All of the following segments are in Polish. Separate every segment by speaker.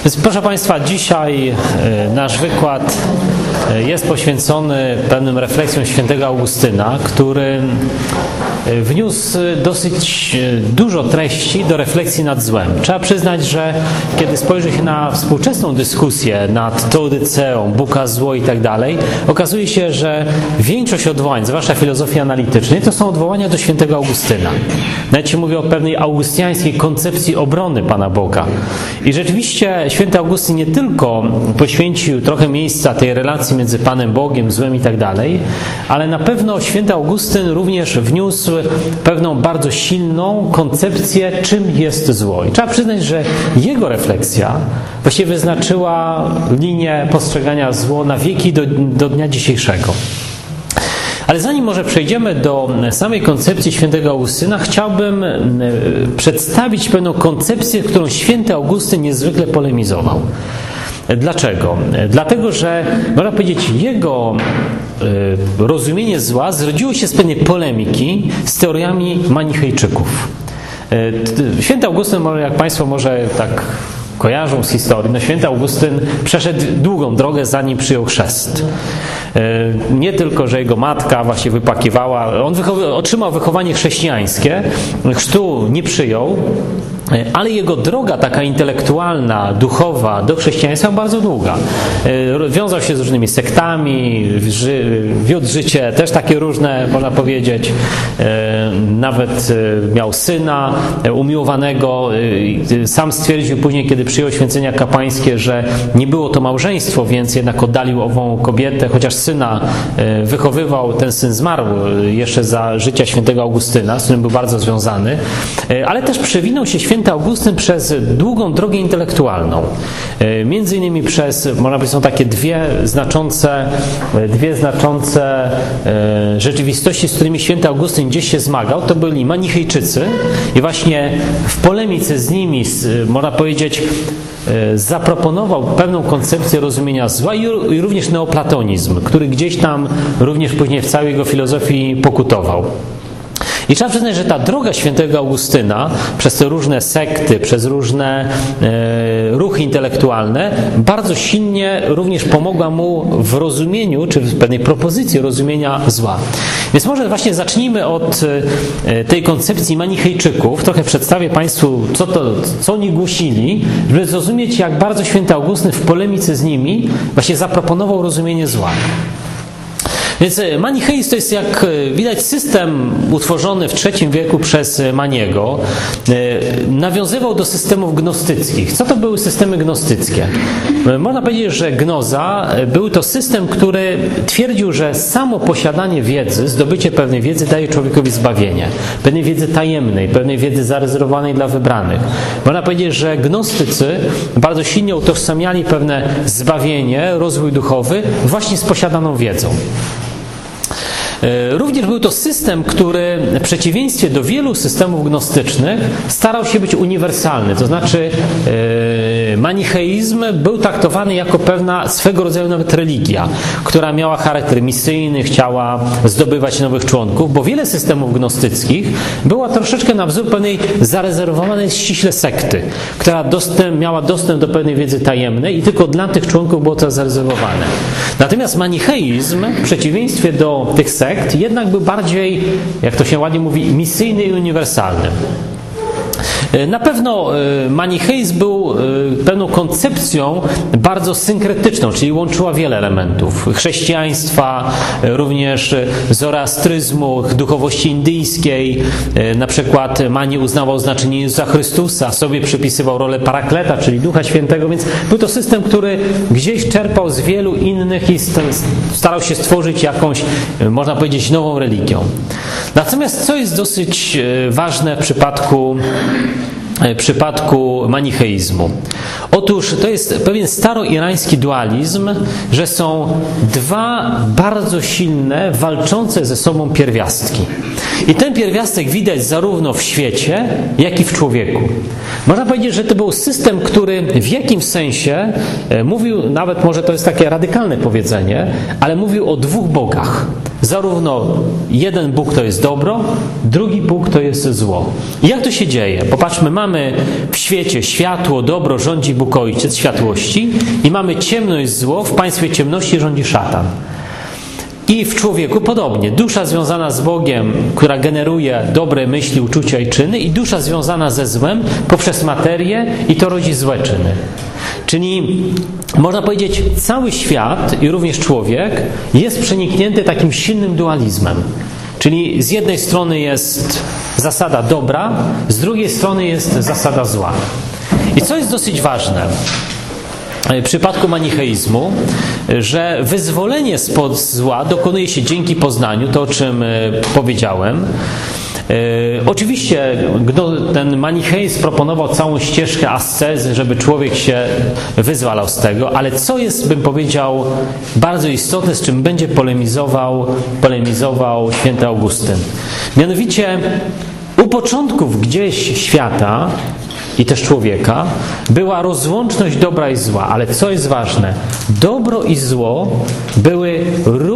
Speaker 1: Więc proszę Państwa, dzisiaj nasz wykład jest poświęcony pewnym refleksjom świętego Augustyna, który wniósł dosyć dużo treści do refleksji nad złem. Trzeba przyznać, że kiedy spojrzy się na współczesną dyskusję nad teodyceą, Bóg a zło i tak dalej, okazuje się, że większość odwołań, zwłaszcza filozofii analitycznej, to są odwołania do świętego Augustyna. Nawet się mówi o pewnej augustiańskiej koncepcji obrony Pana Boga. I rzeczywiście święty Augustyn nie tylko poświęcił trochę miejsca tej relacji między Panem Bogiem, złem i tak dalej, ale na pewno święty Augustyn również wniósł pewną bardzo silną koncepcję, czym jest zło. I trzeba przyznać, że jego refleksja właściwie wyznaczyła linię postrzegania zło na wieki do dnia dzisiejszego. Ale zanim może przejdziemy do samej koncepcji świętego Augustyna, chciałbym przedstawić pewną koncepcję, którą święty Augustyn niezwykle polemizował. Dlaczego? Dlatego, że można powiedzieć, jego rozumienie zła zrodziło się z pewnej polemiki z teoriami manichejczyków. Święty Augustyn, jak Państwo może tak kojarzą z historii, święty Augustyn przeszedł długą drogę, zanim przyjął chrzest. Nie tylko, że jego matka właśnie wypakiwała, on otrzymał wychowanie chrześcijańskie, chrztu nie przyjął, ale jego droga taka intelektualna, duchowa do chrześcijaństwa bardzo długa. Wiązał się z różnymi sektami, wiódł życie też takie różne, można powiedzieć. Nawet miał syna umiłowanego. Sam stwierdził później, kiedy przyjął święcenia kapłańskie, że nie było to małżeństwo, więc jednak oddalił ową kobietę, chociaż syna wychowywał. Ten syn zmarł jeszcze za życia świętego Augustyna, z którym był bardzo związany. Ale też przewinął się święty Augustyn przez długą drogę intelektualną. Między innymi przez, można powiedzieć, są takie dwie znaczące rzeczywistości, z którymi święty Augustyn gdzieś się zmagał. To byli manichejczycy i właśnie w polemice z nimi, można powiedzieć, zaproponował pewną koncepcję rozumienia zła i również neoplatonizm, który gdzieś tam również później w całej jego filozofii pokutował. I trzeba przyznać, że ta droga świętego Augustyna przez te różne sekty, przez różne ruchy intelektualne bardzo silnie również pomogła mu w rozumieniu, czy w pewnej propozycji rozumienia zła. Więc może właśnie zacznijmy od tej koncepcji manichejczyków. Trochę przedstawię Państwu, co oni głosili, żeby zrozumieć, jak bardzo święty Augustyn w polemice z nimi właśnie zaproponował rozumienie zła. Więc manicheizm to jest, jak widać, system utworzony w III wieku przez Maniego. Nawiązywał do systemów gnostyckich. Co to były systemy gnostyckie? Można powiedzieć, że gnoza był to system, który twierdził, że samo posiadanie wiedzy, zdobycie pewnej wiedzy daje człowiekowi zbawienie. Pewnej wiedzy tajemnej, pewnej wiedzy zarezerwowanej dla wybranych. Można powiedzieć, że gnostycy bardzo silnie utożsamiali pewne zbawienie, rozwój duchowy właśnie z posiadaną wiedzą. Również był to system, który w przeciwieństwie do wielu systemów gnostycznych starał się być uniwersalny. To znaczy manicheizm był traktowany jako pewna swego rodzaju nawet religia, która miała charakter misyjny, chciała zdobywać nowych członków, bo wiele systemów gnostyckich była troszeczkę na wzór pewnej zarezerwowanej ściśle sekty, która miała dostęp do pewnej wiedzy tajemnej i tylko dla tych członków było to zarezerwowane. Natomiast manicheizm w przeciwieństwie do tych sekt jednak był bardziej, jak to się ładnie mówi, misyjny i uniwersalny. Na pewno manicheizm był pewną koncepcją bardzo synkretyczną, czyli łączyła wiele elementów. Chrześcijaństwa, również zoroastryzmu, duchowości indyjskiej. Na przykład Mani uznawał znaczenie Jezusa Chrystusa, sobie przypisywał rolę Parakleta, czyli Ducha Świętego, więc był to system, który gdzieś czerpał z wielu innych i starał się stworzyć jakąś, można powiedzieć, nową religią. Natomiast co jest dosyć ważne w przypadku manicheizmu? Otóż to jest pewien staroirański dualizm, że są dwa bardzo silne, walczące ze sobą pierwiastki. I ten pierwiastek widać zarówno w świecie, jak i w człowieku. Można powiedzieć, że to był system, który w jakimś sensie mówił, nawet może to jest takie radykalne powiedzenie, ale mówił o dwóch bogach. zarówno jeden Bóg to jest dobro, drugi Bóg to jest zło. I jak to się dzieje? Popatrzmy, mamy w świecie światło, dobro, rządzi Bóg Ojciec światłości i mamy ciemność, zło, w państwie ciemności rządzi szatan. I w człowieku podobnie. Dusza związana z Bogiem, która generuje dobre myśli, uczucia i czyny, i dusza związana ze złem poprzez materię i to rodzi złe czyny. Czyli można powiedzieć, cały świat i również człowiek jest przeniknięty takim silnym dualizmem. Czyli z jednej strony jest zasada dobra, z drugiej strony jest zasada zła. I co jest dosyć ważne w przypadku manicheizmu, że wyzwolenie spod zła dokonuje się dzięki poznaniu, to o czym powiedziałem. Oczywiście ten manicheizm proponował całą ścieżkę ascezy, żeby człowiek się wyzwalał z tego, ale co jest, bym powiedział, bardzo istotne, z czym będzie polemizował święty Augustyn. Mianowicie u początków gdzieś świata i też człowieka była rozłączność dobra i zła, ale co jest ważne, dobro i zło były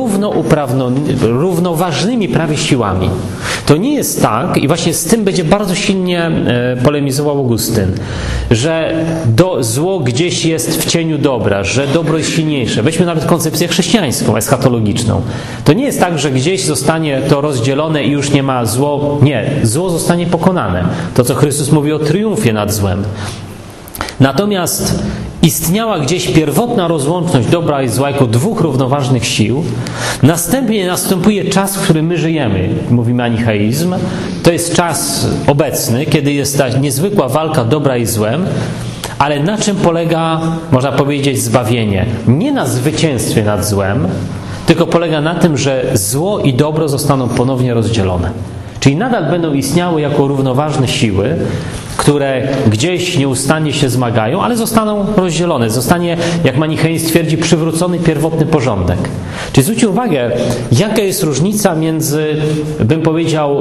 Speaker 1: równoważnymi prawie siłami. To nie jest tak, i właśnie z tym będzie bardzo silnie polemizował Augustyn, że zło gdzieś jest w cieniu dobra, że dobro jest silniejsze. Weźmy nawet koncepcję chrześcijańską, eschatologiczną. To nie jest tak, że gdzieś zostanie to rozdzielone i już nie ma zło. Nie, zło zostanie pokonane. To, co Chrystus mówi o triumfie nad złem. Natomiast istniała gdzieś pierwotna rozłączność dobra i zła jako dwóch równoważnych sił. Następnie następuje czas, w którym my żyjemy, mówi manicheizm. To jest czas obecny, kiedy jest ta niezwykła walka dobra i złem. Ale na czym polega, można powiedzieć, zbawienie? Nie na zwycięstwie nad złem, tylko polega na tym, że zło i dobro zostaną ponownie rozdzielone. Czyli nadal będą istniały jako równoważne siły, które gdzieś nieustannie się zmagają, ale zostaną rozdzielone. Zostanie, jak manicheizm twierdzi, przywrócony pierwotny porządek. Czyli zwróćcie uwagę, jaka jest różnica między, bym powiedział,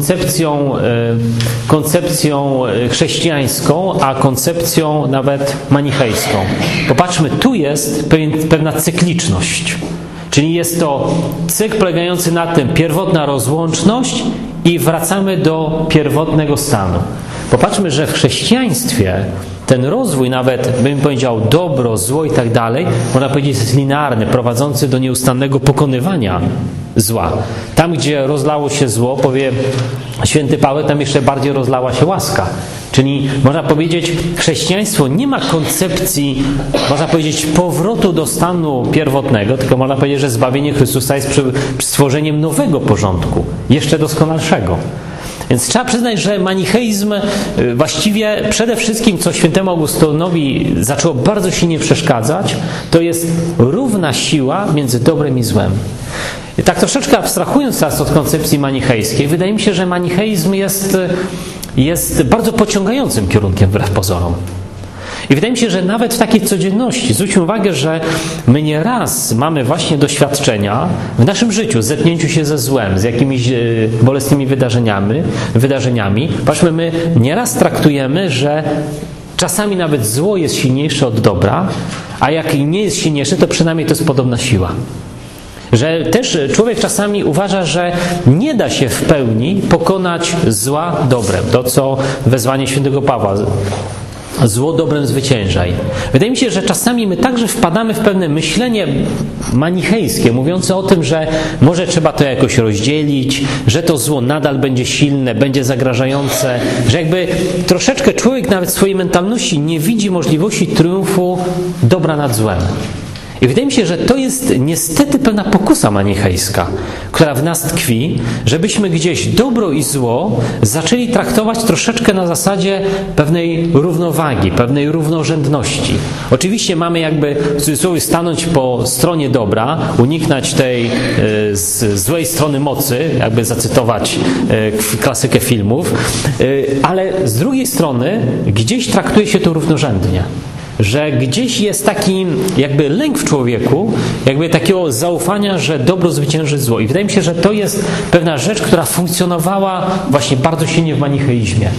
Speaker 1: koncepcją chrześcijańską, a koncepcją nawet manichejską. Popatrzmy, tu jest pewna cykliczność. Czyli jest to cykl polegający na tym pierwotna rozłączność i wracamy do pierwotnego stanu. Popatrzmy, że w chrześcijaństwie ten rozwój, nawet bym powiedział dobro, zło i tak dalej, można powiedzieć, jest linearny, prowadzący do nieustannego pokonywania zła. Tam, gdzie rozlało się zło, powie święty Paweł, tam jeszcze bardziej rozlała się łaska. Czyli można powiedzieć, chrześcijaństwo nie ma koncepcji, można powiedzieć, powrotu do stanu pierwotnego, tylko można powiedzieć, że zbawienie Chrystusa jest stworzeniem nowego porządku, jeszcze doskonalszego. Więc trzeba przyznać, że manicheizm właściwie przede wszystkim, co świętemu Augustynowi zaczęło bardzo silnie przeszkadzać, to jest równa siła między dobrem i złem. I tak troszeczkę abstrahując teraz od koncepcji manichejskiej, wydaje mi się, że manicheizm jest bardzo pociągającym kierunkiem wbrew pozorom. I wydaje mi się, że nawet w takiej codzienności, zwróćmy uwagę, że my nieraz mamy właśnie doświadczenia w naszym życiu, zetknięciu się ze złem, z jakimiś bolesnymi wydarzeniami. Patrzmy, my nieraz traktujemy, że czasami nawet zło jest silniejsze od dobra, a jak nie jest silniejsze, to przynajmniej to jest podobna siła. Że też człowiek czasami uważa, że nie da się w pełni pokonać zła dobrem. To, co wezwanie świętego Pawła. Zło dobrem zwyciężaj. Wydaje mi się, że czasami my także wpadamy w pewne myślenie manichejskie, mówiące o tym, że może trzeba to jakoś rozdzielić, że to zło nadal będzie silne, będzie zagrażające, że jakby troszeczkę człowiek nawet w swojej mentalności nie widzi możliwości triumfu dobra nad złem. I wydaje mi się, że to jest niestety pewna pokusa manichejska, która w nas tkwi, żebyśmy gdzieś dobro i zło zaczęli traktować troszeczkę na zasadzie pewnej równowagi, pewnej równorzędności. Oczywiście mamy jakby w cudzysłowie stanąć po stronie dobra, uniknąć tej złej strony mocy, jakby zacytować klasykę filmów, ale z drugiej strony gdzieś traktuje się to równorzędnie. Że gdzieś jest taki jakby lęk w człowieku, jakby takiego zaufania, że dobro zwycięży zło. I wydaje mi się, że to jest pewna rzecz, która funkcjonowała właśnie bardzo silnie w manicheizmie.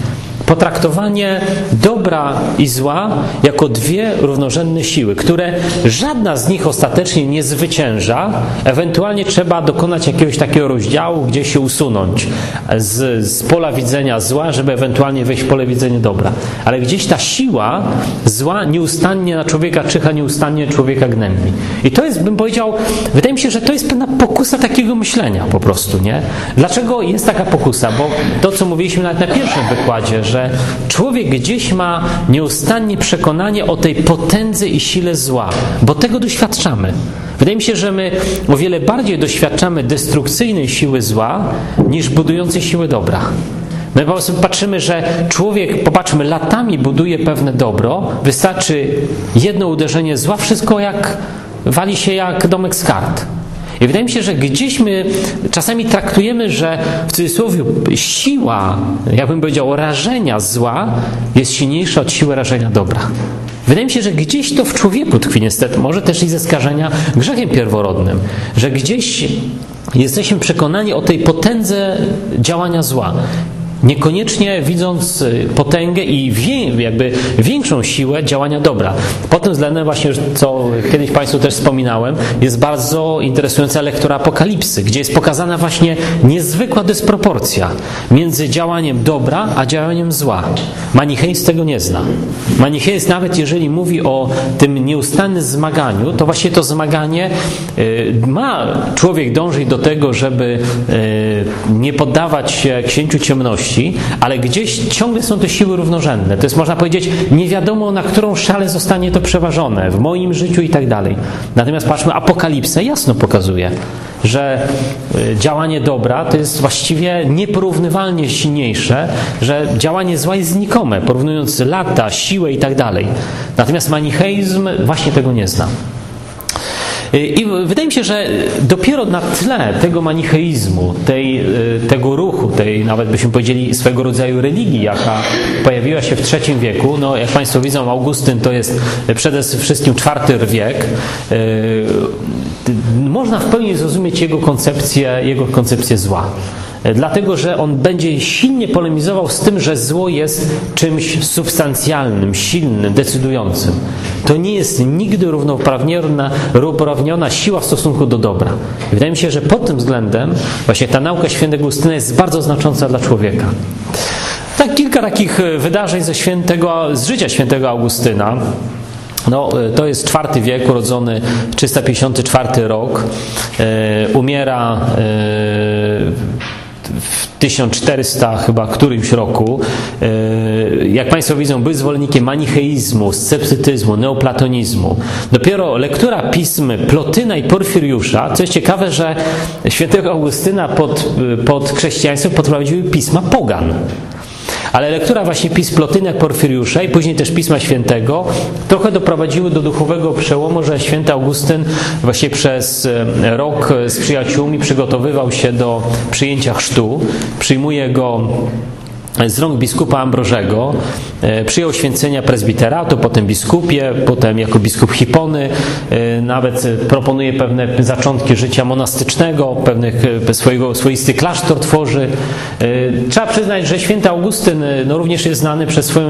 Speaker 1: potraktowanie dobra i zła jako dwie równorzędne siły, które żadna z nich ostatecznie nie zwycięża. Ewentualnie trzeba dokonać jakiegoś takiego rozdziału, gdzie się usunąć z pola widzenia zła, żeby ewentualnie wejść w pole widzenia dobra. Ale gdzieś ta siła zła nieustannie na człowieka czyha, nieustannie człowieka gnębi. I to jest, bym powiedział, wydaje mi się, że to jest pewna pokusa takiego myślenia po prostu, nie? Dlaczego jest taka pokusa? Bo to, co mówiliśmy nawet na pierwszym wykładzie, że człowiek gdzieś ma nieustannie przekonanie o tej potędze i sile zła, bo tego doświadczamy. Wydaje mi się, że my o wiele bardziej doświadczamy destrukcyjnej siły zła niż budującej siły dobra. My po prostu patrzymy, że człowiek, popatrzmy, latami buduje pewne dobro, wystarczy jedno uderzenie zła, wszystko wali się jak domek z kart. I wydaje mi się, że gdzieś my czasami traktujemy, że w cudzysłowie siła, jakbym powiedział, rażenia zła jest silniejsza od siły rażenia dobra. Wydaje mi się, że gdzieś to w człowieku tkwi niestety, może też i ze skażenia grzechem pierworodnym, że gdzieś jesteśmy przekonani o tej potędze działania zła. Niekoniecznie widząc potęgę i jakby większą siłę działania dobra. Pod tym względem właśnie, co kiedyś Państwu też wspominałem, jest bardzo interesująca lektura Apokalipsy, gdzie jest pokazana właśnie niezwykła dysproporcja między działaniem dobra, a działaniem zła. Manicheizm tego nie zna. Manicheizm, nawet jeżeli mówi o tym nieustannym zmaganiu, to właśnie to zmaganie człowiek dążyć do tego, żeby nie poddawać się księciu ciemności, ale gdzieś ciągle są te siły równorzędne. To jest, można powiedzieć, nie wiadomo, na którą szalę zostanie to przeważone w moim życiu i tak dalej. Natomiast patrzmy, Apokalipsa jasno pokazuje, że działanie dobra to jest właściwie nieporównywalnie silniejsze, że działanie zła jest znikome, porównując lata, siłę i tak dalej. Natomiast manicheizm właśnie tego nie zna. I wydaje mi się, że dopiero na tle tego manicheizmu, tego ruchu, tej nawet byśmy powiedzieli swego rodzaju religii, jaka pojawiła się w III wieku, no jak Państwo widzą, Augustyn to jest przede wszystkim IV wiek, można w pełni zrozumieć jego koncepcję zła. Dlatego, że on będzie silnie polemizował z tym, że zło jest czymś substancjalnym, silnym, decydującym. To nie jest nigdy równoprawniona siła w stosunku do dobra. I wydaje mi się, że pod tym względem właśnie ta nauka świętego Augustyna jest bardzo znacząca dla człowieka. Tak, kilka takich wydarzeń z życia świętego Augustyna. No, to jest IV wiek, urodzony 354 rok, umiera w 1400 chyba którymś roku. Jak Państwo widzą, był zwolennikiem manicheizmu, sceptycyzmu, neoplatonizmu. Dopiero lektura pism Plotyna i Porfiriusza, co jest ciekawe, że świętego Augustyna pod chrześcijaństwo podprowadziły pisma pogan. Ale lektura właśnie pism Plotyna i Porfiriusza i później też Pisma Świętego trochę doprowadziły do duchowego przełomu, że święty Augustyn właśnie przez rok z przyjaciółmi przygotowywał się do przyjęcia chrztu. Przyjmuje go z rąk biskupa Ambrożego, przyjął święcenia prezbiteratu, potem biskupie, potem jako biskup Hipony, nawet proponuje pewne zaczątki życia monastycznego, swoisty klasztor tworzy. Trzeba przyznać, że święty Augustyn również jest znany przez swoją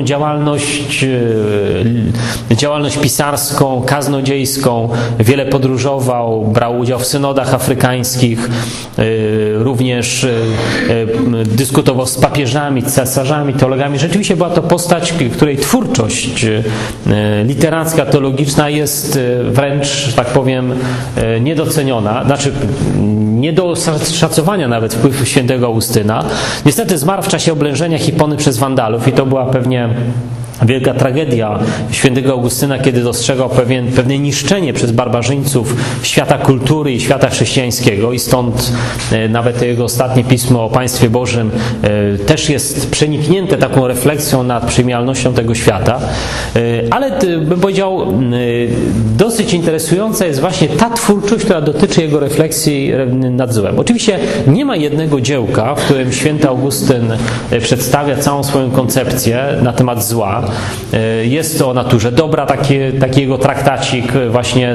Speaker 1: działalność pisarską, kaznodziejską, wiele podróżował, brał udział w synodach afrykańskich, również dyskutował z papieżami, cesarzami, teologami. Rzeczywiście była to postać, której twórczość literacka, teologiczna jest wręcz, tak powiem, niedoceniona. Znaczy, nie do szacowania nawet wpływ świętego Augustyna. Niestety zmarł w czasie oblężenia Hipony przez Wandalów i to była pewnie wielka tragedia świętego Augustyna, kiedy dostrzegał pewne niszczenie przez barbarzyńców świata kultury i świata chrześcijańskiego i stąd nawet jego ostatnie pismo o Państwie Bożym też jest przeniknięte taką refleksją nad przemijalnością tego świata. Ale bym powiedział, dosyć interesująca jest właśnie ta twórczość, która dotyczy jego refleksji winny nad złem. Oczywiście nie ma jednego dziełka, w którym święty Augustyn przedstawia całą swoją koncepcję na temat zła. Jest to o naturze dobra, taki jego traktacik właśnie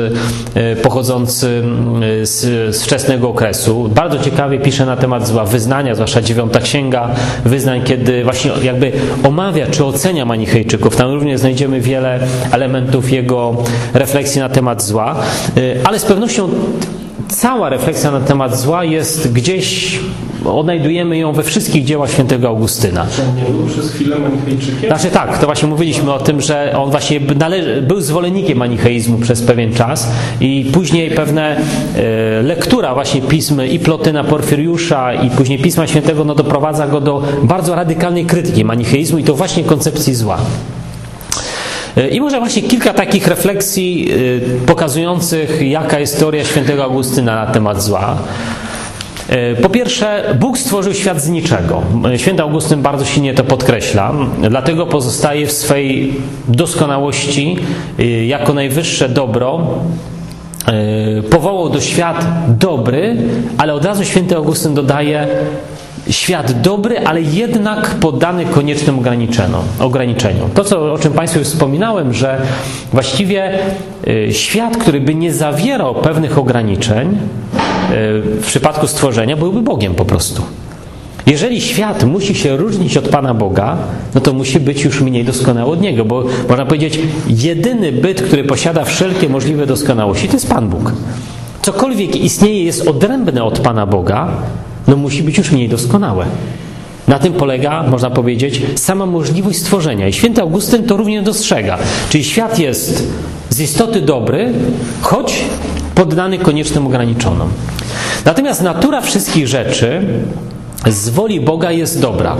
Speaker 1: pochodzący z wczesnego okresu. Bardzo ciekawie pisze na temat zła wyznania, zwłaszcza 9 księga wyznań, kiedy właśnie jakby omawia czy ocenia manichejczyków. Tam również znajdziemy wiele elementów jego refleksji na temat zła, ale z pewnością cała refleksja na temat zła jest gdzieś, odnajdujemy ją we wszystkich dziełach świętego Augustyna.
Speaker 2: Czy on nie był przez chwilę manichejczykiem?
Speaker 1: Znaczy tak, to właśnie mówiliśmy o tym, że on właśnie był zwolennikiem manicheizmu przez pewien czas i później pewne lektura właśnie pism i Plotyna, Porfiriusza i później Pisma Świętego doprowadza go do bardzo radykalnej krytyki manicheizmu i to właśnie koncepcji zła. I może właśnie kilka takich refleksji pokazujących, jaka jest teoria świętego Augustyna na temat zła. Po pierwsze, Bóg stworzył świat z niczego. Święty Augustyn bardzo silnie to podkreśla, dlatego pozostaje w swej doskonałości jako najwyższe dobro. Powołał do świat dobry, ale od razu święty Augustyn dodaje świat dobry, ale jednak poddany koniecznym ograniczeniom. To, o czym Państwu już wspominałem, że właściwie świat, który by nie zawierał pewnych ograniczeń, w przypadku stworzenia byłby Bogiem po prostu. Jeżeli świat musi się różnić od Pana Boga, no to musi być już mniej doskonały od Niego, bo można powiedzieć, jedyny byt, który posiada wszelkie możliwe doskonałości, to jest Pan Bóg. Cokolwiek istnieje, jest odrębne od Pana Boga, no musi być już mniej doskonałe. Na tym polega, można powiedzieć, sama możliwość stworzenia. I święty Augustyn to również dostrzega. Czyli świat jest z istoty dobry, choć poddany koniecznym ograniczonom. Natomiast natura wszystkich rzeczy z woli Boga jest dobra.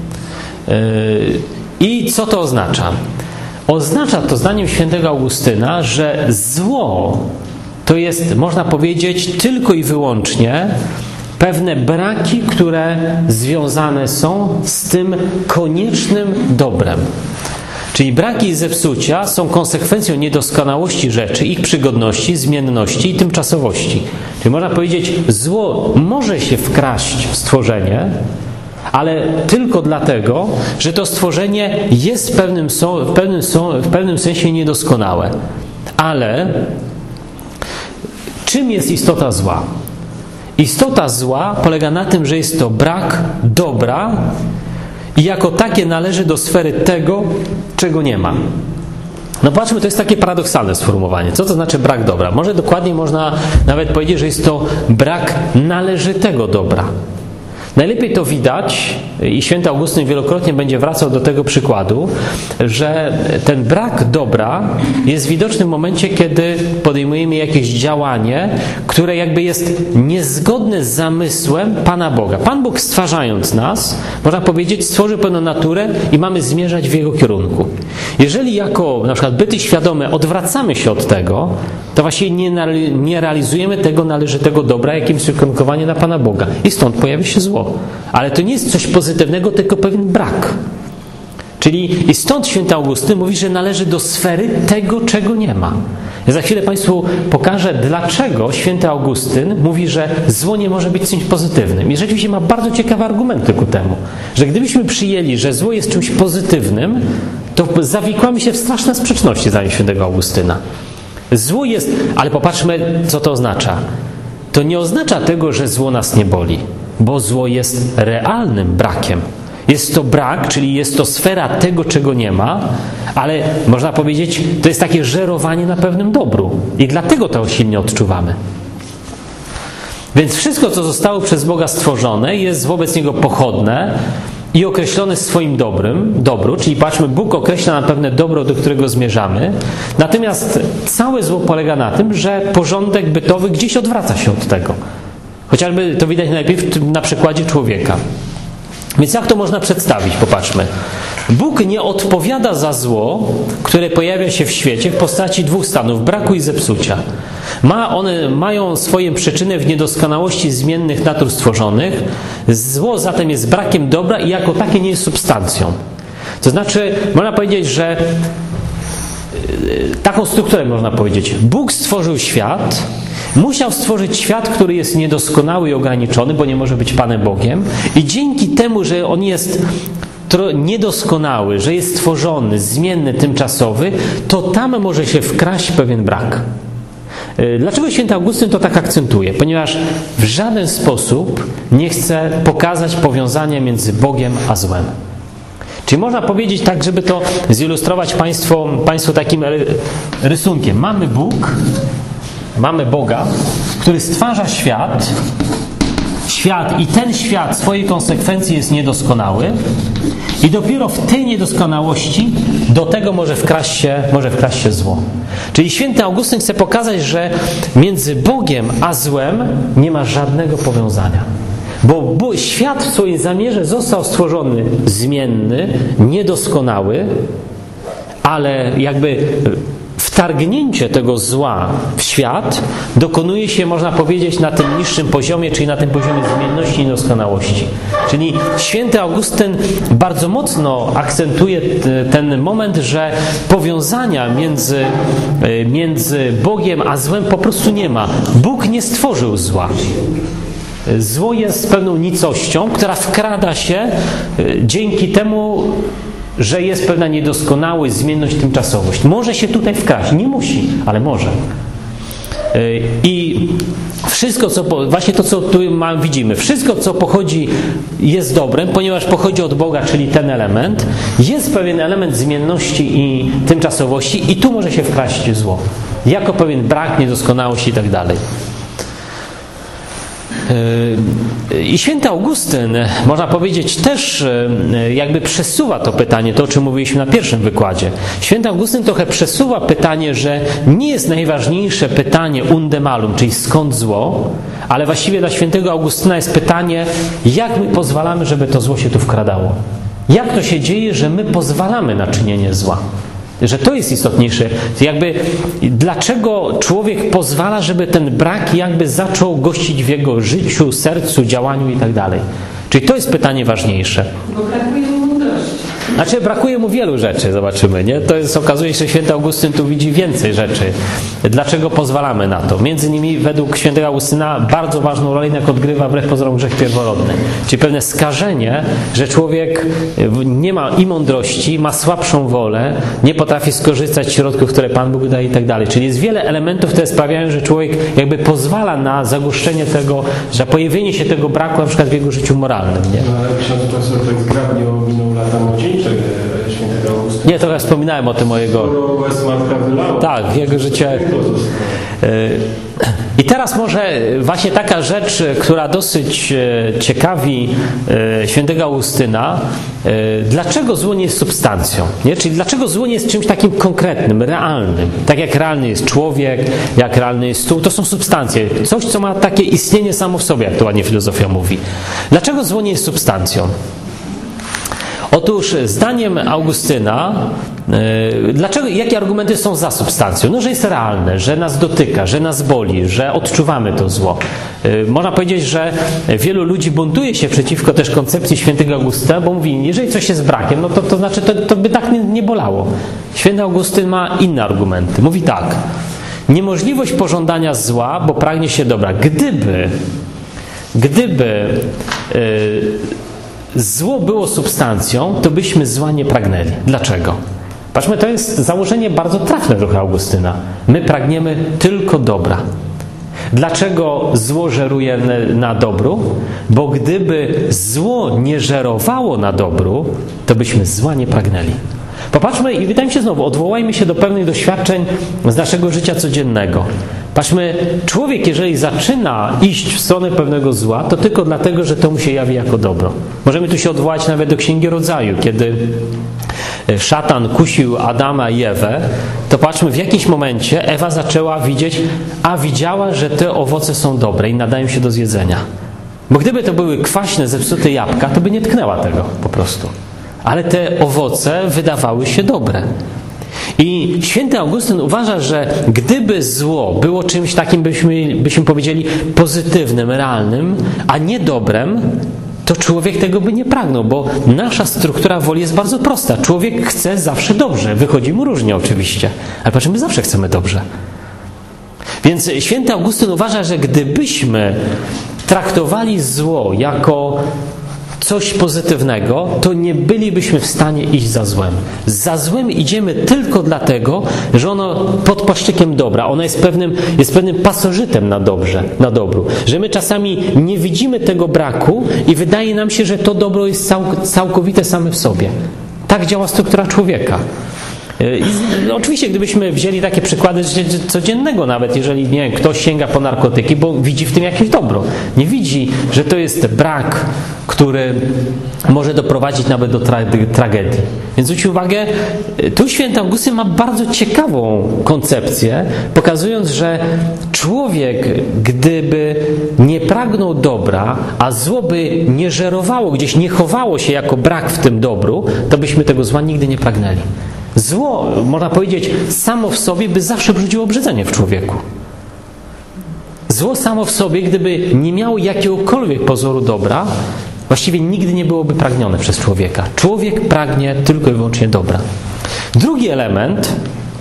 Speaker 1: I co to oznacza? Oznacza to, zdaniem świętego Augustyna, że zło to jest, można powiedzieć, tylko i wyłącznie pewne braki, które związane są z tym koniecznym dobrem. Czyli braki i zepsucia są konsekwencją niedoskonałości rzeczy, ich przygodności, zmienności i tymczasowości. Czyli można powiedzieć, zło może się wkraść w stworzenie, ale tylko dlatego, że to stworzenie jest w pewnym sensie niedoskonałe. Ale czym jest istota zła? Istota zła polega na tym, że jest to brak dobra i jako takie należy do sfery tego, czego nie ma. No patrzmy, to jest takie paradoksalne sformułowanie. Co to znaczy brak dobra? Może dokładniej można nawet powiedzieć, że jest to brak należytego dobra. Najlepiej to widać, i święty Augustyn wielokrotnie będzie wracał do tego przykładu, że ten brak dobra jest widoczny w momencie, kiedy podejmujemy jakieś działanie, które jakby jest niezgodne z zamysłem Pana Boga. Pan Bóg, stwarzając nas, można powiedzieć, stworzył pewną naturę i mamy zmierzać w Jego kierunku. Jeżeli jako na przykład byty świadome odwracamy się od tego, to właśnie nie realizujemy tego należytego dobra, jakim jest ukierunkowanie na Pana Boga. I stąd pojawia się zło. Ale to nie jest coś pozytywnego, tylko pewien brak. Czyli i stąd święty Augustyn mówi, że należy do sfery tego, czego nie ma. Ja za chwilę Państwu pokażę, dlaczego święty Augustyn mówi, że zło nie może być czymś pozytywnym. I rzeczywiście ma bardzo ciekawe argumenty ku temu, że gdybyśmy przyjęli, że zło jest czymś pozytywnym, to zawikłamy się w straszne sprzeczności zdaniem świętego Augustyna. Zło jest, ale popatrzmy, co to oznacza. To nie oznacza tego, że zło nas nie boli, bo zło jest realnym brakiem. Jest to brak, czyli jest to sfera tego, czego nie ma, ale można powiedzieć, to jest takie żerowanie na pewnym dobru. I dlatego to silnie odczuwamy. Więc wszystko, co zostało przez Boga stworzone, jest wobec Niego pochodne i określone swoim dobru, czyli patrzmy, Bóg określa na pewne dobro, do którego zmierzamy. Natomiast całe zło polega na tym, że porządek bytowy gdzieś odwraca się od tego. Chociażby to widać najpierw na przykładzie człowieka. Więc jak to można przedstawić? Popatrzmy. Bóg nie odpowiada za zło, które pojawia się w świecie w postaci dwóch stanów, braku i zepsucia. One mają swoje przyczyny w niedoskonałości zmiennych natur stworzonych. Zło zatem jest brakiem dobra i jako takie nie jest substancją. To znaczy, można powiedzieć, że taką strukturę można powiedzieć. Bóg stworzył świat, Musiał stworzyć świat, który jest niedoskonały i ograniczony, bo nie może być Panem Bogiem. I dzięki temu, że on jest niedoskonały, że jest stworzony, zmienny, tymczasowy, to tam może się wkraść pewien brak. Dlaczego święty Augustyn to tak akcentuje? Ponieważ w żaden sposób nie chce pokazać powiązania między Bogiem a złem. Czyli można powiedzieć tak, żeby to zilustrować Państwu takim rysunkiem. Mamy Boga, który stwarza świat i ten świat w swojej konsekwencji jest niedoskonały i dopiero w tej niedoskonałości do tego może wkraść się zło. Czyli święty Augustyn chce pokazać, że między Bogiem a złem nie ma żadnego powiązania. Bo świat w swoim zamierze został stworzony zmienny, niedoskonały, ale jakby wtargnięcie tego zła w świat dokonuje się, można powiedzieć, na tym niższym poziomie, czyli na tym poziomie zmienności i niedoskonałości. Czyli święty Augustyn bardzo mocno akcentuje ten moment, że powiązania między Bogiem a złem po prostu nie ma. Bóg nie stworzył zła. Zło jest pewną nicością, która wkrada się dzięki temu, że jest pewna niedoskonałość, zmienność, tymczasowość. Może się tutaj wkraść, nie musi, ale może. I wszystko, właśnie to, co tu widzimy, wszystko, co pochodzi, jest dobrem, ponieważ pochodzi od Boga, czyli ten element, jest pewien element zmienności i tymczasowości i tu może się wkraść zło. Jako pewien brak, niedoskonałość i tak dalej. I święty Augustyn, można powiedzieć, też jakby przesuwa to pytanie, to o czym mówiliśmy na pierwszym wykładzie. Święty Augustyn trochę przesuwa pytanie, że nie jest najważniejsze pytanie unde malum, czyli skąd zło, ale właściwie dla świętego Augustyna jest pytanie, jak my pozwalamy, żeby to zło się tu wkradało. Jak to się dzieje, że my pozwalamy na czynienie zła? Że to jest istotniejsze. Jakby dlaczego człowiek pozwala, żeby ten brak jakby zaczął gościć w jego życiu, sercu, działaniu i tak dalej. Czyli to jest pytanie ważniejsze.
Speaker 3: Bo brakuje mu mądrości.
Speaker 1: Znaczy brakuje mu wielu rzeczy, zobaczymy, nie? To jest, okazuje się, że święty Augustyn tu widzi więcej rzeczy. Dlaczego pozwalamy na to? Między innymi według świętego Augustyna bardzo ważną rolę jednak odgrywa wbrew pozorom grzech pierworodny. Czyli pewne skażenie, że człowiek nie ma i mądrości, ma słabszą wolę, nie potrafi skorzystać z środków, które Pan Bóg daje i tak dalej. Czyli jest wiele elementów, które sprawiają, że człowiek jakby pozwala na zagłuszczenie tego, że pojawienie się tego braku na przykład w jego życiu moralnym, nie?
Speaker 2: No ale ksiądz profesor tak zgrabnie ominął lata młodzieńcze świętego Augustyna.
Speaker 1: Nie, trochę wspominałem o tym mojego...
Speaker 2: Matka wylała.
Speaker 1: Tak, w jego życie... I teraz może właśnie taka rzecz, która dosyć ciekawi świętego Augustyna, dlaczego zło nie jest substancją? Nie? Czyli dlaczego zło nie jest czymś takim konkretnym, realnym? Tak jak realny jest człowiek, jak realny jest stół, to są substancje. Coś, co ma takie istnienie samo w sobie, jak to ładnie filozofia mówi. Dlaczego zło nie jest substancją? Otóż zdaniem Augustyna, jakie argumenty są za substancją? No, że jest realne, że nas dotyka, że nas boli, że odczuwamy to zło. Można powiedzieć, że wielu ludzi buntuje się przeciwko też koncepcji świętego Augustyna, bo mówi, jeżeli coś jest brakiem, no to znaczy to by tak nie bolało. Święty Augustyn ma inne argumenty. Mówi tak, niemożliwość pożądania zła, bo pragnie się dobra. Gdyby zło było substancją, to byśmy zła nie pragnęli. Dlaczego? Patrzmy, to jest założenie bardzo trafne trochę Augustyna. My pragniemy tylko dobra. Dlaczego zło żeruje na dobru? Bo gdyby zło nie żerowało na dobru, to byśmy zła nie pragnęli. Popatrzmy i wydaje mi się znowu, odwołajmy się do pewnych doświadczeń z naszego życia codziennego. Patrzmy, człowiek jeżeli zaczyna iść w stronę pewnego zła, to tylko dlatego, że to mu się jawi jako dobro. Możemy tu się odwołać nawet do Księgi Rodzaju, kiedy szatan kusił Adama i Ewę, to patrzmy, w jakimś momencie Ewa zaczęła widziała, że te owoce są dobre i nadają się do zjedzenia. Bo gdyby to były kwaśne, zepsute jabłka, to by nie tknęła tego po prostu. Ale te owoce wydawały się dobre. I święty Augustyn uważa, że gdyby zło było czymś takim, byśmy powiedzieli, pozytywnym, realnym, a nie dobrem, to człowiek tego by nie pragnął, bo nasza struktura woli jest bardzo prosta. Człowiek chce zawsze dobrze. Wychodzi mu różnie oczywiście, ale patrz, my zawsze chcemy dobrze. Więc święty Augustyn uważa, że gdybyśmy traktowali zło jako coś pozytywnego, to nie bylibyśmy w stanie iść za złem. Za złem idziemy tylko dlatego, że ono pod płaszczykiem dobra, ono jest pewnym pasożytem na dobru. Że my czasami nie widzimy tego braku i wydaje nam się, że to dobro jest całkowite same w sobie. Tak działa struktura człowieka. Oczywiście, gdybyśmy wzięli takie przykłady życia codziennego, nawet jeżeli nie wiem, ktoś sięga po narkotyki, bo widzi w tym jakieś dobro. Nie widzi, że to jest brak, który może doprowadzić nawet do tragedii. Więc zwróćcie uwagę, tu święty Augustyn ma bardzo ciekawą koncepcję, pokazując, że człowiek, gdyby nie pragnął dobra, a zło by nie żerowało, gdzieś nie chowało się jako brak w tym dobru, to byśmy tego zła nigdy nie pragnęli. Zło, można powiedzieć, samo w sobie by zawsze budziło obrzydzenie w człowieku. Zło samo w sobie, gdyby nie miało jakiegokolwiek pozoru dobra, właściwie nigdy nie byłoby pragnione przez człowieka. Człowiek pragnie tylko i wyłącznie dobra. Drugi element,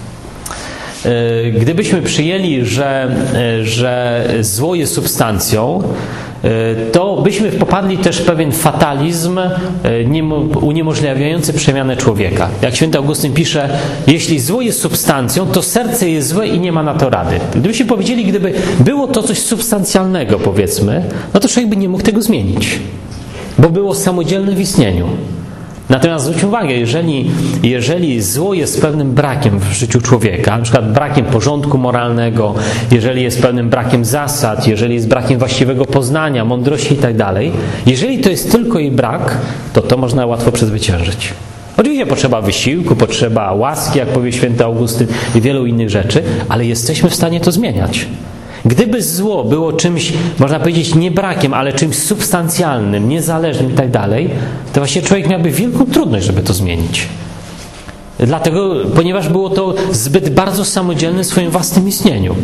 Speaker 1: gdybyśmy przyjęli, że zło jest substancją, to byśmy popadli też w pewien fatalizm uniemożliwiający przemianę człowieka. Jak święty Augustyn pisze, jeśli zło jest substancją, to serce jest złe i nie ma na to rady. Gdybyśmy powiedzieli, gdyby było to coś substancjalnego, powiedzmy, no to człowiek by nie mógł tego zmienić, bo było samodzielne w istnieniu. Natomiast zwróćmy uwagę, jeżeli zło jest pewnym brakiem w życiu człowieka, na przykład brakiem porządku moralnego, jeżeli jest pewnym brakiem zasad, jeżeli jest brakiem właściwego poznania, mądrości i tak dalej, jeżeli to jest tylko jej brak, to można łatwo przezwyciężyć. Oczywiście potrzeba wysiłku, potrzeba łaski, jak powie święty Augustyn, i wielu innych rzeczy, ale jesteśmy w stanie to zmieniać. Gdyby zło było czymś, można powiedzieć, nie brakiem, ale czymś substancjalnym, niezależnym i tak dalej, to właśnie człowiek miałby wielką trudność, żeby to zmienić. Dlatego, ponieważ było to zbyt bardzo samodzielne w swoim własnym istnieniu.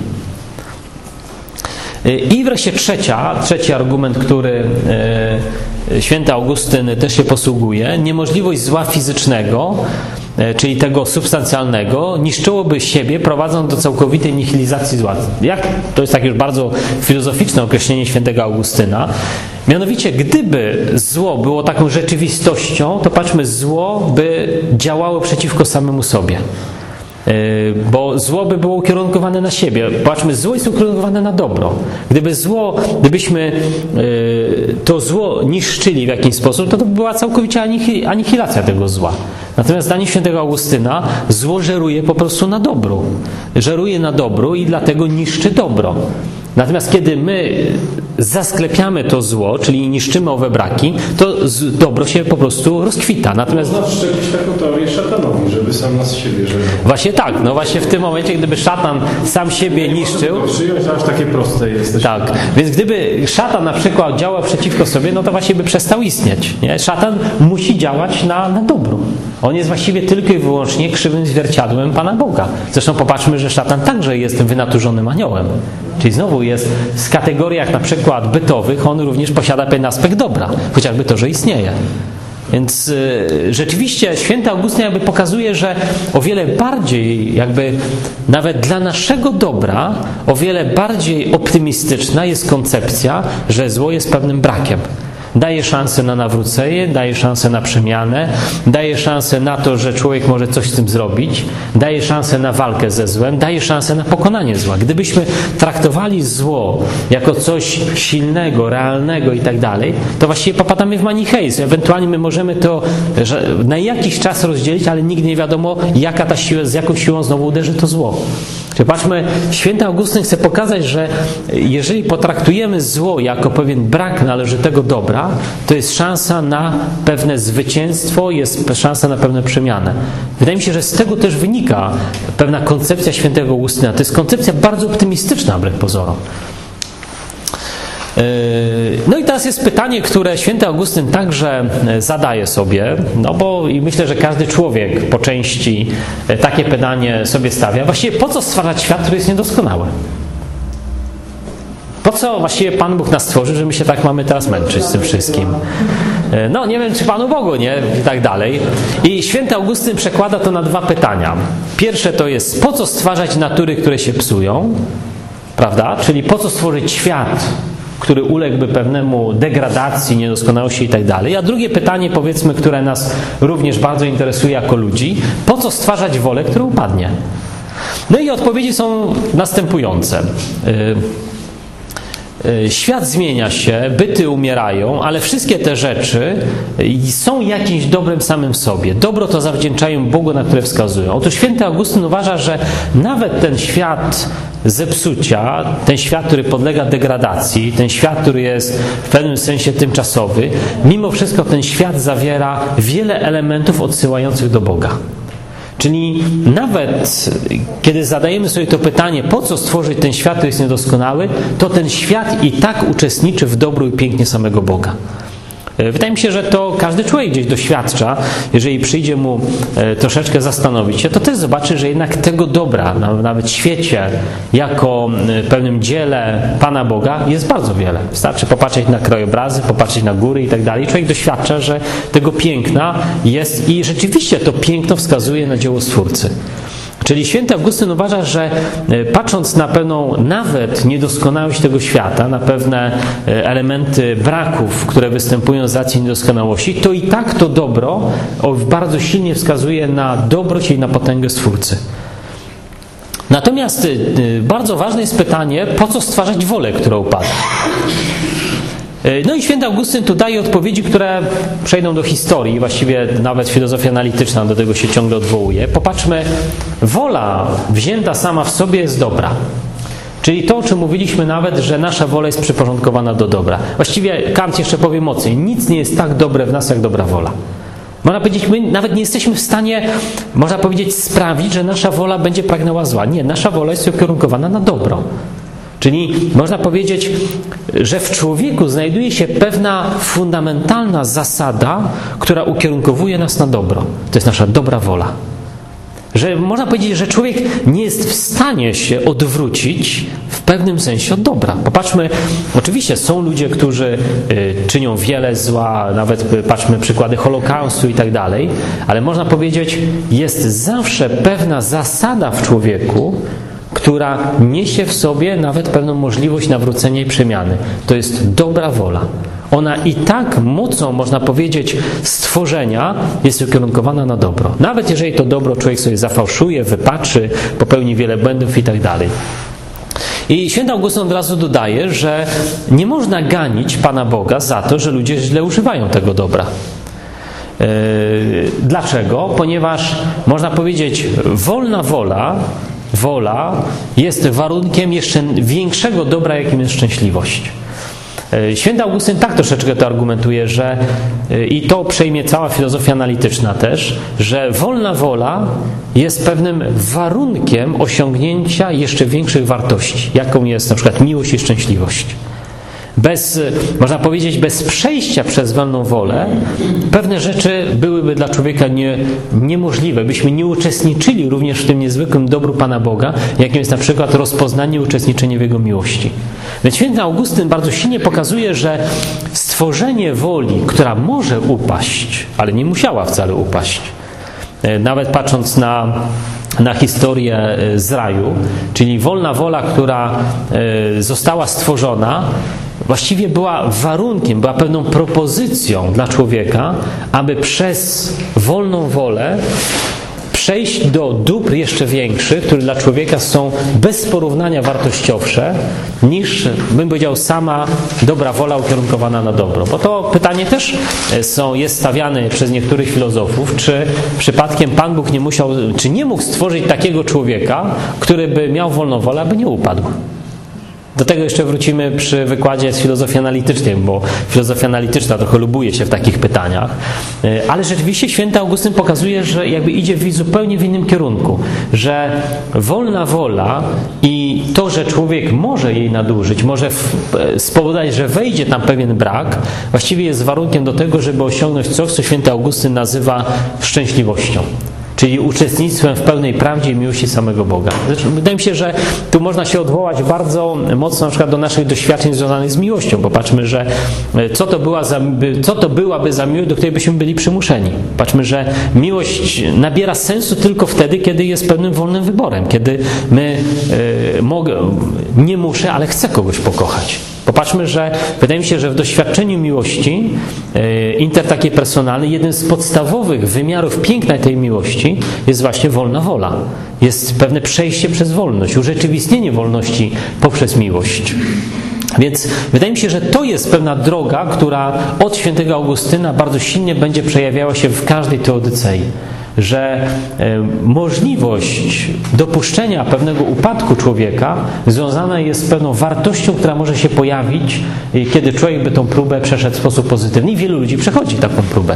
Speaker 1: I wreszcie trzeci argument, który święty Augustyn też się posługuje, niemożliwość zła fizycznego, czyli tego substancjalnego, niszczyłoby siebie, prowadząc do całkowitej nihilizacji zła. To jest takie już bardzo filozoficzne określenie świętego Augustyna. Mianowicie, gdyby zło było taką rzeczywistością, to patrzmy, zło by działało przeciwko samemu sobie. Bo zło by było ukierunkowane na siebie. Patrzmy, zło jest ukierunkowane na dobro. Gdybyśmy to zło niszczyli w jakiś sposób, to by była całkowicie anihilacja tego zła. Natomiast zdaniem świętego Augustyna zło żeruje po prostu na dobru. Żeruje na dobru i dlatego niszczy dobro. Natomiast kiedy my zasklepiamy to zło, czyli niszczymy owe braki, to dobro się po prostu rozkwita. Natomiast
Speaker 2: Znaczy jakąś taką teorię szatanowi, żeby sam nas siebie żerował.
Speaker 1: Właśnie tak, no właśnie w tym momencie, gdyby szatan sam siebie niszczył,
Speaker 2: Przyjąć, aż takie proste jest.
Speaker 1: tak, więc gdyby szatan na przykład działał przeciwko sobie, no to właśnie by przestał istnieć. Nie? Szatan musi działać na dobro. On jest właściwie tylko i wyłącznie krzywym zwierciadłem Pana Boga. Zresztą popatrzmy, że szatan także jest wynaturzonym aniołem. Czyli znowu jest w kategoriach na przykład bytowych, on również posiada pewien aspekt dobra, chociażby to, że istnieje. Więc rzeczywiście święty Augustyn jakby pokazuje, że o wiele bardziej jakby nawet dla naszego dobra o wiele bardziej optymistyczna jest koncepcja, że zło jest pewnym brakiem. Daje szansę na nawrócenie, daje szansę na przemianę, daje szansę na to, że człowiek może coś z tym zrobić, daje szansę na walkę ze złem, daje szansę na pokonanie zła. Gdybyśmy traktowali zło jako coś silnego, realnego i tak dalej, to właściwie popadamy w manicheizm. Ewentualnie my możemy to na jakiś czas rozdzielić, ale nigdy nie wiadomo, jaka ta siła, z jaką siłą znowu uderzy to zło. Czyli patrzmy, święty Augustyn chce pokazać, że jeżeli potraktujemy zło jako pewien brak należytego dobra, to jest szansa na pewne zwycięstwo, jest szansa na pewną przemianę. Wydaje mi się, że z tego też wynika pewna koncepcja świętego Augustyna. To jest koncepcja bardzo optymistyczna, wbrew pozorom. No i teraz jest pytanie, które święty Augustyn także zadaje sobie, no bo i myślę, że każdy człowiek po części takie pytanie sobie stawia. Właściwie po co stwarzać świat, który jest niedoskonały? Po co właściwie Pan Bóg nas stworzył, że my się tak mamy teraz męczyć z tym wszystkim? No nie wiem, czy Panu Bogu, nie? I tak dalej. I święty Augustyn przekłada to na dwa pytania. Pierwsze to jest, po co stwarzać natury, które się psują? prawda? Czyli po co stworzyć świat, który uległby pewnemu degradacji, niedoskonałości i tak dalej. A drugie pytanie, powiedzmy, które nas również bardzo interesuje jako ludzi, po co stwarzać wolę, która upadnie? No i odpowiedzi są następujące. Świat zmienia się, byty umierają, ale wszystkie te rzeczy są jakimś dobrem samym w sobie. Dobro to zawdzięczają Bogu, na które wskazują. Otóż święty Augustyn uważa, że nawet ten świat zepsucia, ten świat, który podlega degradacji, ten świat, który jest w pewnym sensie tymczasowy, mimo wszystko ten świat zawiera wiele elementów odsyłających do Boga. Czyli nawet kiedy zadajemy sobie to pytanie, po co stworzyć ten świat, który jest niedoskonały, to ten świat i tak uczestniczy w dobru i pięknie samego Boga. Wydaje mi się, że to każdy człowiek gdzieś doświadcza, jeżeli przyjdzie mu troszeczkę zastanowić się, to też zobaczy, że jednak tego dobra, nawet w świecie, jako pewnym dziele Pana Boga jest bardzo wiele. Wystarczy popatrzeć na krajobrazy, popatrzeć na góry i tak dalej. Człowiek doświadcza, że tego piękna jest i rzeczywiście to piękno wskazuje na dzieło Stwórcy. Czyli święty Augustyn uważa, że patrząc na pewną nawet niedoskonałość tego świata, na pewne elementy braków, które występują z racji niedoskonałości, to i tak to dobro bardzo silnie wskazuje na dobroć i na potęgę Stwórcy. Natomiast bardzo ważne jest pytanie, po co stwarzać wolę, która upada? No i święty Augustyn tu daje odpowiedzi, które przejdą do historii, właściwie nawet filozofia analityczna do tego się ciągle odwołuje. Popatrzmy, wola wzięta sama w sobie jest dobra. Czyli to, o czym mówiliśmy nawet, że nasza wola jest przyporządkowana do dobra. Właściwie Kant jeszcze powie mocniej, nic nie jest tak dobre w nas, jak dobra wola. Można powiedzieć, my nawet nie jesteśmy w stanie, można powiedzieć, sprawić, że nasza wola będzie pragnęła zła. Nie, nasza wola jest ukierunkowana na dobro. Czyli można powiedzieć, że w człowieku znajduje się pewna fundamentalna zasada, która ukierunkowuje nas na dobro. To jest nasza dobra wola. Że można powiedzieć, że człowiek nie jest w stanie się odwrócić w pewnym sensie od dobra. Popatrzmy, oczywiście są ludzie, którzy czynią wiele zła, nawet patrzmy przykłady Holokaustu i tak dalej, ale można powiedzieć, jest zawsze pewna zasada w człowieku, która niesie w sobie nawet pewną możliwość nawrócenia i przemiany. To jest dobra wola. Ona i tak mocą, można powiedzieć, stworzenia jest ukierunkowana na dobro. Nawet jeżeli to dobro człowiek sobie zafałszuje, wypatrzy, popełni wiele błędów i tak dalej. I święty Augustyn od razu dodaje, że nie można ganić Pana Boga za to, że ludzie źle używają tego dobra. Dlaczego? Ponieważ można powiedzieć, wolna wola jest warunkiem jeszcze większego dobra, jakim jest szczęśliwość. Święty Augustyn tak troszeczkę to argumentuje, że i to przejmie cała filozofia analityczna też, że wolna wola jest pewnym warunkiem osiągnięcia jeszcze większych wartości, jaką jest na przykład miłość i szczęśliwość. Można powiedzieć, bez przejścia przez wolną wolę pewne rzeczy byłyby dla człowieka niemożliwe. Byśmy nie uczestniczyli również w tym niezwykłym dobru Pana Boga, jakim jest na przykład rozpoznanie i uczestniczenie w Jego miłości. Więc święty Augustyn bardzo silnie pokazuje, że stworzenie woli, która może upaść, ale nie musiała wcale upaść, nawet patrząc na historię z raju, czyli wolna wola, która została stworzona, właściwie była warunkiem, była pewną propozycją dla człowieka, aby przez wolną wolę przejść do dóbr jeszcze większych, które dla człowieka są bez porównania wartościowsze niż, bym powiedział, sama dobra wola ukierunkowana na dobro. Bo to pytanie też jest stawiane przez niektórych filozofów, czy przypadkiem Pan Bóg nie mógł stworzyć takiego człowieka, który by miał wolną wolę, aby nie upadł. Do tego jeszcze wrócimy przy wykładzie z filozofii analitycznej, bo filozofia analityczna trochę lubuje się w takich pytaniach. Ale rzeczywiście święty Augustyn pokazuje, że jakby idzie zupełnie w innym kierunku, że wolna wola i to, że człowiek może jej nadużyć, może spowodować, że wejdzie tam pewien brak, właściwie jest warunkiem do tego, żeby osiągnąć coś, co święty Augustyn nazywa szczęśliwością. czyli uczestnictwem w pełnej prawdzie i miłości samego Boga. Zresztą wydaje mi się, że tu można się odwołać bardzo mocno na przykład do naszych doświadczeń związanych z miłością. Popatrzmy, że co to byłaby za miłość, do której byśmy byli przymuszeni. Patrzmy, że miłość nabiera sensu tylko wtedy, kiedy jest pewnym wolnym wyborem, kiedy nie muszę, ale chcę kogoś pokochać. Popatrzmy, że wydaje mi się, że w doświadczeniu miłości takiej personalnej, jednym z podstawowych wymiarów piękna tej miłości jest właśnie wolna wola. Jest pewne przejście przez wolność, urzeczywistnienie wolności poprzez miłość. Więc wydaje mi się, że to jest pewna droga, która od świętego Augustyna bardzo silnie będzie przejawiała się w każdej teodycei. Że możliwość dopuszczenia pewnego upadku człowieka związana jest z pewną wartością, która może się pojawić, kiedy człowiek by tą próbę przeszedł w sposób pozytywny. I wielu ludzi przechodzi taką próbę.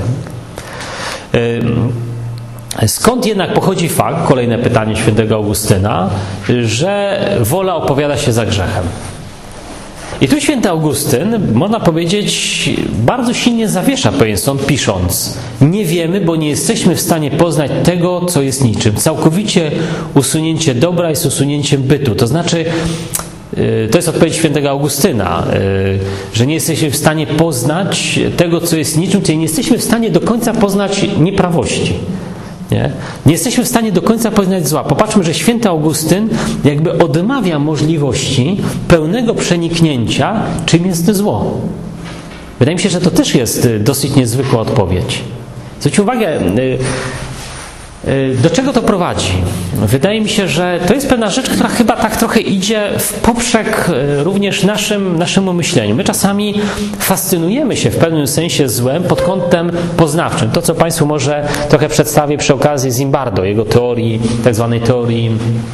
Speaker 1: Skąd jednak pochodzi fakt, kolejne pytanie świętego Augustyna, że wola opowiada się za grzechem? I tu święty Augustyn, można powiedzieć, bardzo silnie zawiesza pewien sąd, pisząc: nie wiemy, bo nie jesteśmy w stanie poznać tego, co jest niczym. Całkowicie usunięcie dobra jest usunięciem bytu. To znaczy, to jest odpowiedź świętego Augustyna, że nie jesteśmy w stanie poznać tego, co jest niczym, czyli nie jesteśmy w stanie do końca poznać nieprawości. Nie jesteśmy w stanie do końca poznać zła. Popatrzmy, że święty Augustyn jakby odmawia możliwości pełnego przeniknięcia, czym jest zło. Wydaje mi się, że to też jest dosyć niezwykła odpowiedź. Zwróćcie uwagę, do czego to prowadzi? Wydaje mi się, że to jest pewna rzecz, która chyba tak trochę idzie w poprzek również naszemu myśleniu. My czasami fascynujemy się w pewnym sensie złem pod kątem poznawczym. To, co Państwu może trochę przedstawię przy okazji Zimbardo, jego teorii, tak zwanej teorii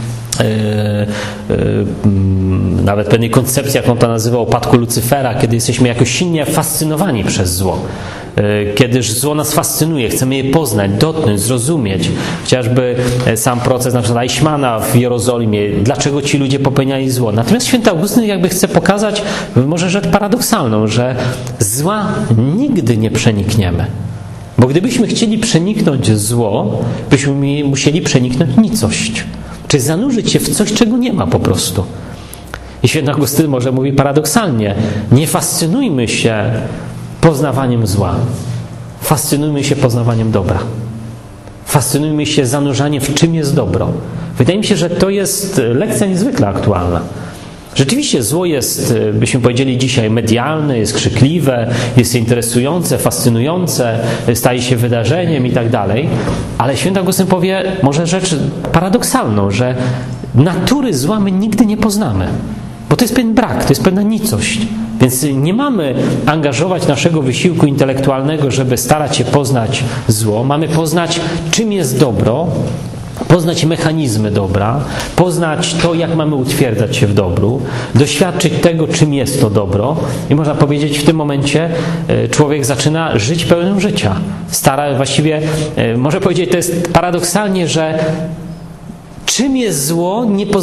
Speaker 1: nawet pewnej koncepcji, jaką to nazywał, upadku Lucyfera, kiedy jesteśmy jakoś silnie fascynowani przez zło. Kiedyż zło nas fascynuje, chcemy je poznać, dotknąć, zrozumieć. Chociażby sam proces na przykład Eichmana w Jerozolimie, dlaczego ci ludzie popełniali zło. Natomiast święty Augustyn jakby chce pokazać może rzecz paradoksalną, że zła nigdy nie przenikniemy. Bo gdybyśmy chcieli przeniknąć zło, byśmy musieli przeniknąć nicość. Czyli zanurzyć się w coś, czego nie ma po prostu. I święty Augustyn może mówi paradoksalnie: nie fascynujmy się poznawaniem zła. Fascynujmy się poznawaniem dobra. Fascynujmy się zanurzaniem w czym jest dobro. Wydaje mi się, że to jest lekcja niezwykle aktualna. Rzeczywiście zło jest, byśmy powiedzieli dzisiaj, medialne, jest krzykliwe, jest interesujące, fascynujące, staje się wydarzeniem i tak dalej, ale święty Augustyn powie może rzecz paradoksalną, że natury zła my nigdy nie poznamy, bo to jest pewien brak, to jest pewna nicość. Więc nie mamy angażować naszego wysiłku intelektualnego, żeby starać się poznać zło. Mamy poznać, czym jest dobro, poznać mechanizmy dobra, poznać to, jak mamy utwierdzać się w dobru, doświadczyć tego, czym jest to dobro. I można powiedzieć, w tym momencie człowiek zaczyna żyć pełnym życia. Właściwie, może powiedzieć, to jest paradoksalnie, że czym jest zło,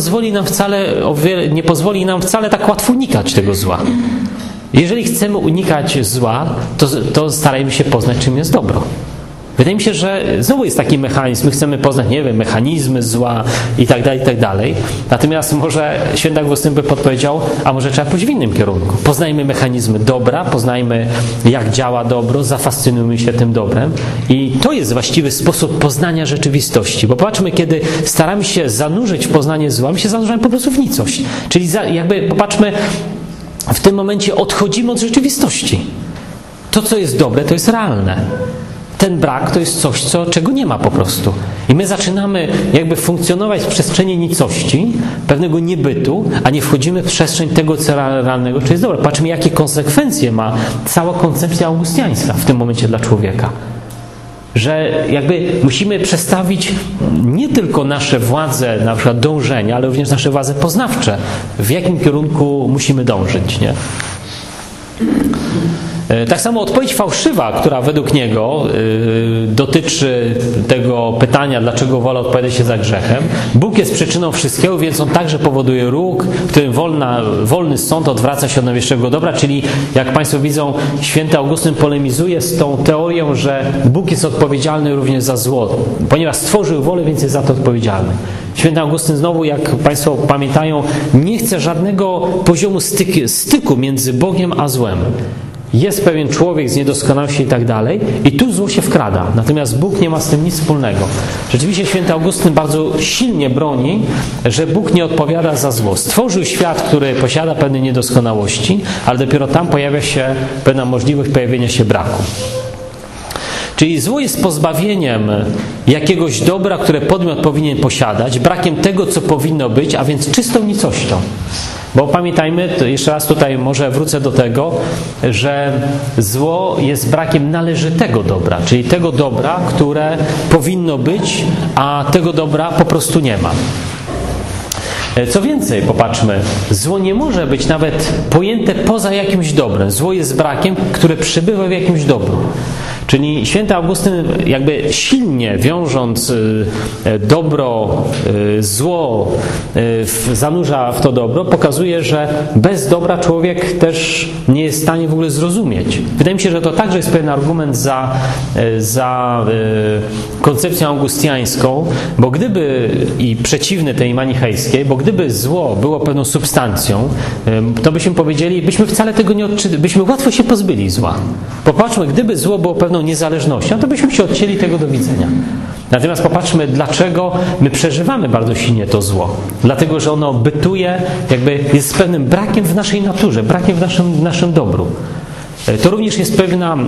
Speaker 1: nie pozwoli nam wcale tak łatwo unikać tego zła. Jeżeli chcemy unikać zła, to starajmy się poznać, czym jest dobro. Wydaje mi się, że znowu jest taki mechanizm, my chcemy poznać, nie wiem, mechanizmy zła i tak dalej. Natomiast może święty Augustyn by podpowiedział, a może trzeba pójść w innym kierunku. Poznajmy mechanizmy dobra, poznajmy, jak działa dobro, zafascynujmy się tym dobrem i to jest właściwy sposób poznania rzeczywistości. Bo popatrzmy, kiedy staramy się zanurzyć w poznanie zła, my się zanurzamy po prostu w nicość. Czyli popatrzmy, w tym momencie odchodzimy od rzeczywistości. To, co jest dobre, to jest realne. Ten brak to jest coś, czego nie ma po prostu. I my zaczynamy jakby funkcjonować w przestrzeni nicości, pewnego niebytu, a nie wchodzimy w przestrzeń tego, co realnego, czy jest dobre. Patrzmy, jakie konsekwencje ma cała koncepcja augustiańska w tym momencie dla człowieka. Że jakby musimy przestawić nie tylko nasze władze, na przykład dążenia, ale również nasze władze poznawcze. W jakim kierunku musimy dążyć, nie? Tak samo odpowiedź fałszywa, która według niego dotyczy tego pytania, dlaczego wola odpowiada się za grzechem. Bóg jest przyczyną wszystkiego, więc On także powoduje róg, w którym wolny sąd odwraca się od najwyższego dobra, czyli jak Państwo widzą, święty Augustyn polemizuje z tą teorią, że Bóg jest odpowiedzialny również za zło, ponieważ stworzył wolę, więc jest za to odpowiedzialny. Święty Augustyn znowu, jak Państwo pamiętają, nie chce żadnego poziomu styku między Bogiem a złem. Jest pewien człowiek z niedoskonałości i tak dalej i tu zło się wkrada. Natomiast Bóg nie ma z tym nic wspólnego. Rzeczywiście święty Augustyn bardzo silnie broni, że Bóg nie odpowiada za zło. Stworzył świat, który posiada pewne niedoskonałości, ale dopiero tam pojawia się pewna możliwość pojawienia się braku. Czyli zło jest pozbawieniem jakiegoś dobra, które podmiot powinien posiadać, brakiem tego, co powinno być, a więc czystą nicością. Bo pamiętajmy, jeszcze raz tutaj może wrócę do tego, że zło jest brakiem należytego dobra, czyli tego dobra, które powinno być, a tego dobra po prostu nie ma. Co więcej, popatrzmy, zło nie może być nawet pojęte poza jakimś dobrem. Zło jest brakiem, które przybywa w jakimś dobru. Czyli święty Augustyn jakby silnie wiążąc dobro, zło, zanurza w to dobro, pokazuje, że bez dobra człowiek też nie jest w stanie w ogóle zrozumieć. Wydaje mi się, że to także jest pewien argument za koncepcją augustiańską, bo gdyby, i przeciwny tej manichejskiej, bo gdyby zło było pewną substancją, to byśmy powiedzieli, byśmy wcale tego nie odczytali, byśmy łatwo się pozbyli zła. Popatrzmy, gdyby zło było pewną niezależnością, to byśmy się odcięli tego do widzenia. Natomiast popatrzmy, dlaczego my przeżywamy bardzo silnie to zło. Dlatego, że ono bytuje, jakby jest z pewnym brakiem w naszej naturze, brakiem w naszym dobru. To również jest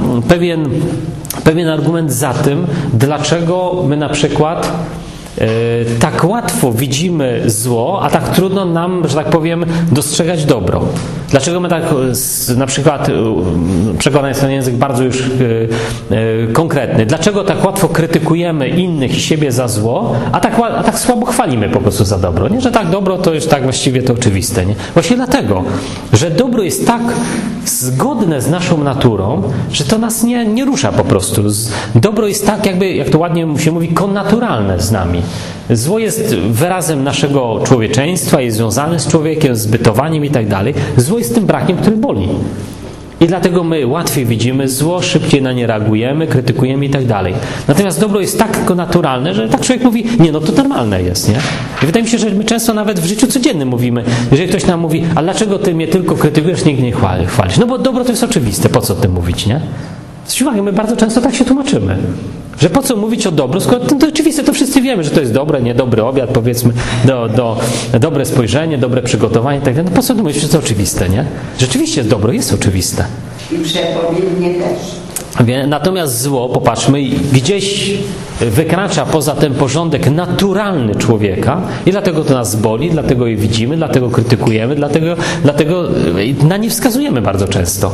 Speaker 1: pewien argument za tym, dlaczego my na przykład tak łatwo widzimy zło, a tak trudno nam, że tak powiem, dostrzegać dobro. Dlaczego my tak, na przykład, przekładam jest ten język bardzo już konkretny, dlaczego tak łatwo krytykujemy innych i siebie za zło, a tak słabo chwalimy po prostu za dobro, nie? Że tak dobro to już tak właściwie to oczywiste, nie? Właśnie dlatego, że dobro jest tak zgodne z naszą naturą, że to nas nie rusza po prostu. Dobro jest tak jakby, jak to ładnie się mówi, konnaturalne z nami. Zło jest wyrazem naszego człowieczeństwa, jest związane z człowiekiem, z bytowaniem i tak dalej. Zło jest tym brakiem, który boli. I dlatego my łatwiej widzimy zło, szybciej na nie reagujemy, krytykujemy i tak dalej. Natomiast dobro jest tak naturalne, że tak człowiek mówi, nie, no to normalne jest, nie? I wydaje mi się, że my często nawet w życiu codziennym mówimy, jeżeli ktoś nam mówi, a dlaczego ty mnie tylko krytykujesz, nikt nie chwalisz? No bo dobro to jest oczywiste, po co o tym mówić, nie? Zwróć uwagę, my bardzo często tak się tłumaczymy. Że po co mówić o dobru, skoro to oczywiste, to wszyscy wiemy, że to jest dobre, niedobry obiad, powiedzmy, dobre spojrzenie, dobre przygotowanie i tak dalej. No po co mówić, że to oczywiste, nie? Rzeczywiście dobro jest oczywiste.
Speaker 4: I przepowiednie też.
Speaker 1: Natomiast zło, popatrzmy, gdzieś wykracza poza ten porządek naturalny człowieka i dlatego to nas boli, dlatego je widzimy, dlatego krytykujemy, dlatego na nie wskazujemy bardzo często.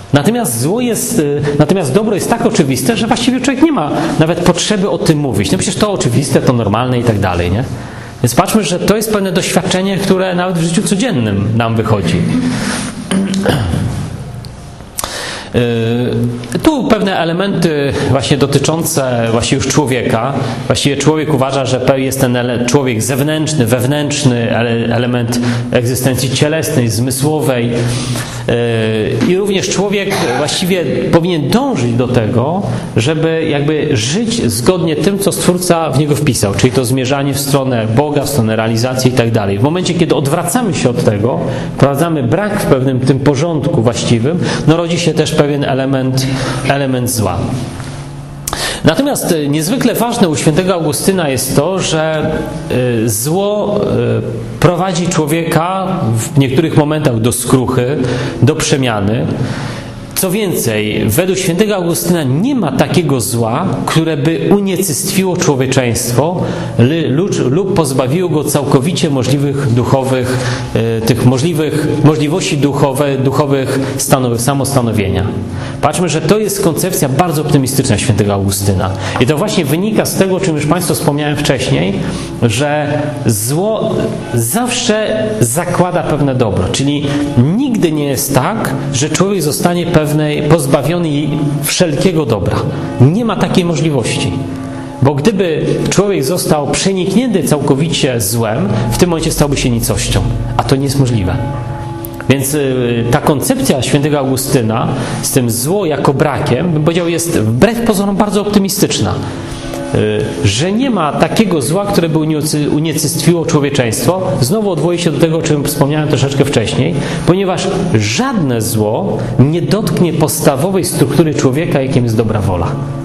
Speaker 1: Natomiast dobro jest tak oczywiste, że właściwie człowiek nie ma nawet potrzeby o tym mówić. No przecież to oczywiste, to normalne i tak dalej, nie? Więc patrzmy, że to jest pewne doświadczenie, które nawet w życiu codziennym nam wychodzi. Tu pewne elementy właśnie dotyczące właśnie już człowieka. Właściwie człowiek uważa, że jest ten człowiek zewnętrzny, wewnętrzny, element egzystencji cielesnej, zmysłowej. I również człowiek właściwie powinien dążyć do tego, żeby jakby żyć zgodnie tym, co Stwórca w niego wpisał, czyli to zmierzanie w stronę Boga, w stronę realizacji i tak dalej. W momencie, kiedy odwracamy się od tego, wprowadzamy brak w pewnym tym porządku właściwym, no rodzi się też pewien element zła. Natomiast niezwykle ważne u świętego Augustyna jest to, że zło prowadzi człowieka w niektórych momentach do skruchy, do przemiany. Co więcej, według świętego Augustyna nie ma takiego zła, które by unicestwiło człowieczeństwo lub pozbawiło go całkowicie możliwości duchowych samostanowienia. Patrzmy, że to jest koncepcja bardzo optymistyczna świętego Augustyna. I to właśnie wynika z tego, o czym już Państwu wspomniałem wcześniej, że zło zawsze zakłada pewne dobro. Czyli nigdy nie jest tak, że człowiek zostanie pewny pozbawiony wszelkiego dobra. Nie ma takiej możliwości. Bo gdyby człowiek został przeniknięty całkowicie złem, w tym momencie stałby się nicością, a to nie jest możliwe. Więc ta koncepcja świętego Augustyna z tym zło jako brakiem, bym powiedział, jest wbrew pozorom bardzo optymistyczna. Że nie ma takiego zła, które by unicestwiło człowieczeństwo. Znowu odwołuję się do tego, o czym wspomniałem troszeczkę wcześniej, ponieważ żadne zło nie dotknie podstawowej struktury człowieka, jakim jest dobra wola.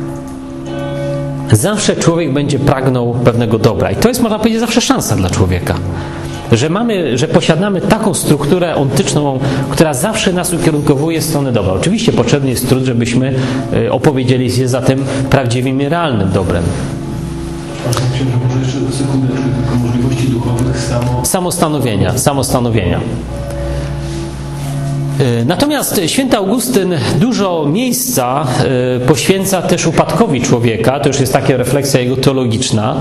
Speaker 1: Zawsze człowiek będzie pragnął pewnego dobra. I to jest, można powiedzieć, zawsze szansa dla człowieka. Że posiadamy taką strukturę ontyczną, która zawsze nas ukierunkowuje w stronę dobra. Oczywiście potrzebny jest trud, żebyśmy opowiedzieli się za tym prawdziwym i realnym dobrem.
Speaker 2: Księże, może jeszcze sekundeczkę, tylko możliwości duchowych
Speaker 1: samostanowienia. Natomiast święty Augustyn dużo miejsca poświęca też upadkowi człowieka. To już jest taka refleksja jego teologiczna.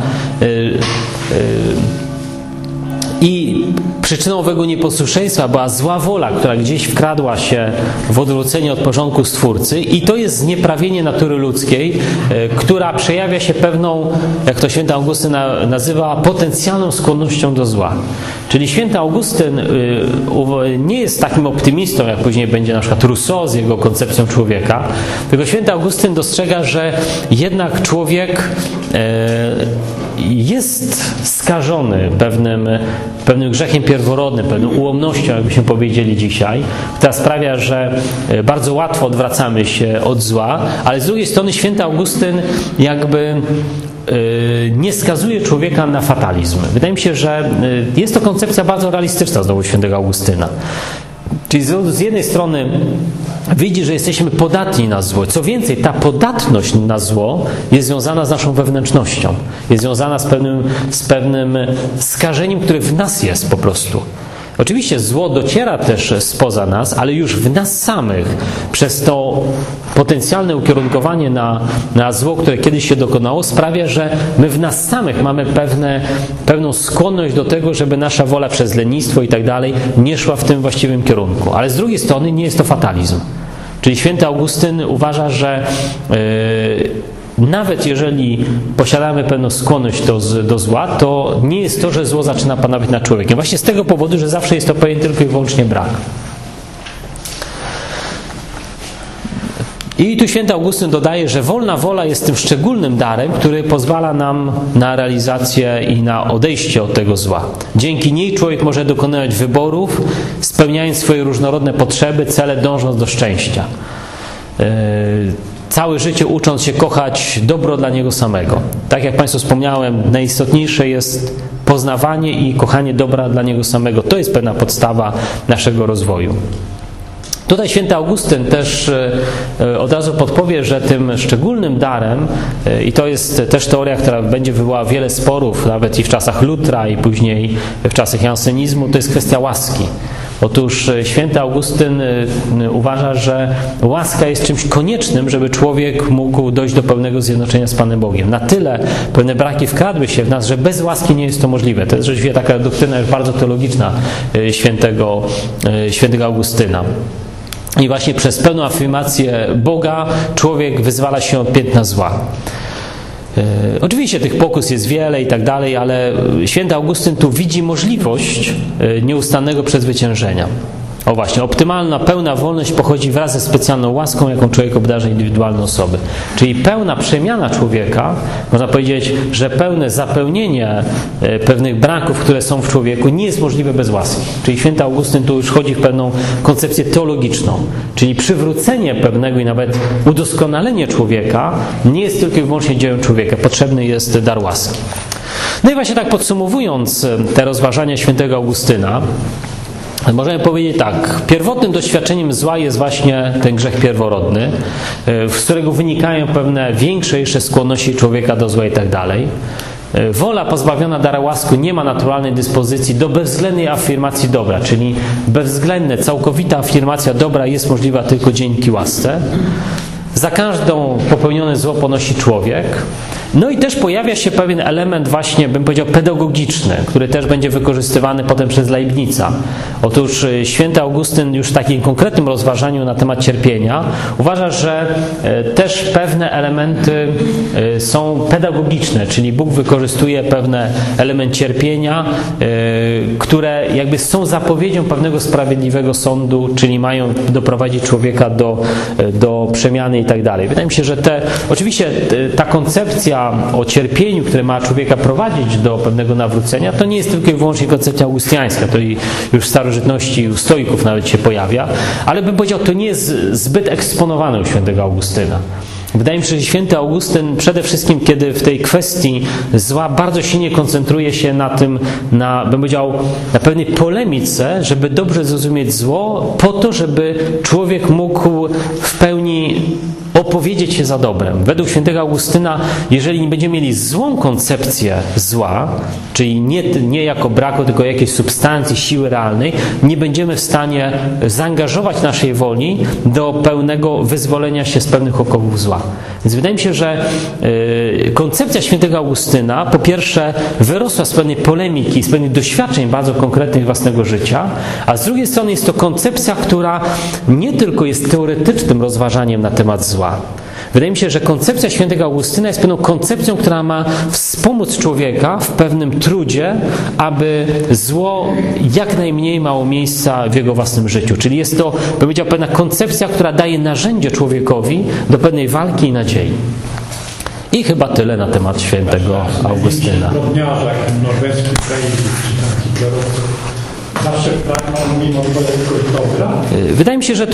Speaker 1: I przyczyną owego nieposłuszeństwa była zła wola, która gdzieś wkradła się w odwrócenie od porządku Stwórcy, i to jest znieprawienie natury ludzkiej, która przejawia się pewną, jak to święty Augustyn nazywa, potencjalną skłonnością do zła. Czyli święty Augustyn nie jest takim optymistą, jak później będzie na przykład Rousseau z jego koncepcją człowieka, tylko święty Augustyn dostrzega, że jednak człowiek jest skażony pewnym grzechem pierworodnym, pewną ułomnością, jakbyśmy powiedzieli dzisiaj, która sprawia, że bardzo łatwo odwracamy się od zła, ale z drugiej strony święty Augustyn jakby nie skazuje człowieka na fatalizm. Wydaje mi się, że jest to koncepcja bardzo realistyczna znowu świętego Augustyna. Czyli z jednej strony widzi, że jesteśmy podatni na zło. Co więcej, ta podatność na zło jest związana z naszą wewnętrznością. Jest związana z pewnym skażeniem, które w nas jest po prostu. Oczywiście zło dociera też spoza nas, ale już w nas samych przez to potencjalne ukierunkowanie na zło, które kiedyś się dokonało, sprawia, że my w nas samych mamy pewną skłonność do tego, żeby nasza wola przez lenistwo i tak dalej nie szła w tym właściwym kierunku. Ale z drugiej strony nie jest to fatalizm. Czyli święty Augustyn uważa, że nawet jeżeli posiadamy pewną skłonność do zła, to nie jest to, że zło zaczyna panować nad człowiekiem. Właśnie z tego powodu, że zawsze jest to pewien tylko i wyłącznie brak. I tu święty Augustyn dodaje, że wolna wola jest tym szczególnym darem, który pozwala nam na realizację i na odejście od tego zła. Dzięki niej człowiek może dokonywać wyborów, spełniając swoje różnorodne potrzeby, cele, dążąc do szczęścia. Całe życie ucząc się kochać dobro dla niego samego. Tak jak Państwu wspomniałem, najistotniejsze jest poznawanie i kochanie dobra dla niego samego. To jest pewna podstawa naszego rozwoju. Tutaj święty Augustyn też od razu podpowie, że tym szczególnym darem, i to jest też teoria, która będzie wywołała wiele sporów, nawet i w czasach Lutra, i później w czasach jansenizmu, to jest kwestia łaski. Otóż święty Augustyn uważa, że łaska jest czymś koniecznym, żeby człowiek mógł dojść do pełnego zjednoczenia z Panem Bogiem. Na tyle pewne braki wkradły się w nas, że bez łaski nie jest to możliwe. To jest rzeczywiście taka doktryna już bardzo teologiczna świętego Augustyna. I właśnie przez pełną afirmację Boga człowiek wyzwala się od piętna zła. Oczywiście tych pokus jest wiele i tak dalej, ale święty Augustyn tu widzi możliwość nieustannego przezwyciężenia. O właśnie, optymalna, pełna wolność pochodzi wraz ze specjalną łaską, jaką człowiek obdarza indywidualne osoby. Czyli pełna przemiana człowieka, można powiedzieć, że pełne zapełnienie pewnych braków, które są w człowieku, nie jest możliwe bez łaski. Czyli święty Augustyn tu już wchodzi w pewną koncepcję teologiczną. Czyli przywrócenie pewnego i nawet udoskonalenie człowieka nie jest tylko i wyłącznie dziełem człowieka. Potrzebny jest dar łaski. No i właśnie tak podsumowując te rozważania świętego Augustyna, możemy powiedzieć tak, pierwotnym doświadczeniem zła jest właśnie ten grzech pierworodny, z którego wynikają pewne większe jeszcze skłonności człowieka do zła i tak dalej. Wola pozbawiona dara łaski nie ma naturalnej dyspozycji do bezwzględnej afirmacji dobra, czyli bezwzględna, całkowita afirmacja dobra jest możliwa tylko dzięki łasce. Za każdą popełnione zło ponosi człowiek. No i też pojawia się pewien element właśnie, bym powiedział, pedagogiczny, który też będzie wykorzystywany potem przez Leibnica. Otóż święty Augustyn już w takim konkretnym rozważaniu na temat cierpienia uważa, że też pewne elementy są pedagogiczne, czyli Bóg wykorzystuje pewne element cierpienia, które jakby są zapowiedzią pewnego sprawiedliwego sądu, czyli mają doprowadzić człowieka do przemiany i tak dalej. Wydaje mi się, że oczywiście ta koncepcja o cierpieniu, które ma człowieka prowadzić do pewnego nawrócenia, to nie jest tylko i wyłącznie koncepcja augustiańska, to już w starożytności u stoików nawet się pojawia, ale bym powiedział, to nie jest zbyt eksponowane u świętego Augustyna. Wydaje mi się, że święty Augustyn przede wszystkim, kiedy w tej kwestii zła bardzo silnie koncentruje się bym powiedział, na pewnej polemice, żeby dobrze zrozumieć zło, po to, żeby człowiek mógł w pełni opowiedzieć się za dobrem. Według świętego Augustyna, jeżeli nie będziemy mieli złą koncepcję zła, czyli nie jako braku, tylko jakiejś substancji, siły realnej, nie będziemy w stanie zaangażować naszej woli do pełnego wyzwolenia się z pewnych okovów zła. Więc wydaje mi się, że koncepcja świętego Augustyna po pierwsze wyrosła z pewnej polemiki, z pewnych doświadczeń bardzo konkretnych własnego życia, a z drugiej strony jest to koncepcja, która nie tylko jest teoretycznym rozważaniem na temat zła. Wydaje mi się, że koncepcja świętego Augustyna jest pewną koncepcją, która ma wspomóc człowieka w pewnym trudzie, aby zło jak najmniej miało miejsca w jego własnym życiu. Czyli jest to, bym powiedział, pewna koncepcja, która daje narzędzie człowiekowi do pewnej walki i nadziei. I chyba tyle na temat świętego Augustyna.
Speaker 5: Norweski zawsze tak, mimo to jakoś dobra.
Speaker 1: Wydaje mi się, że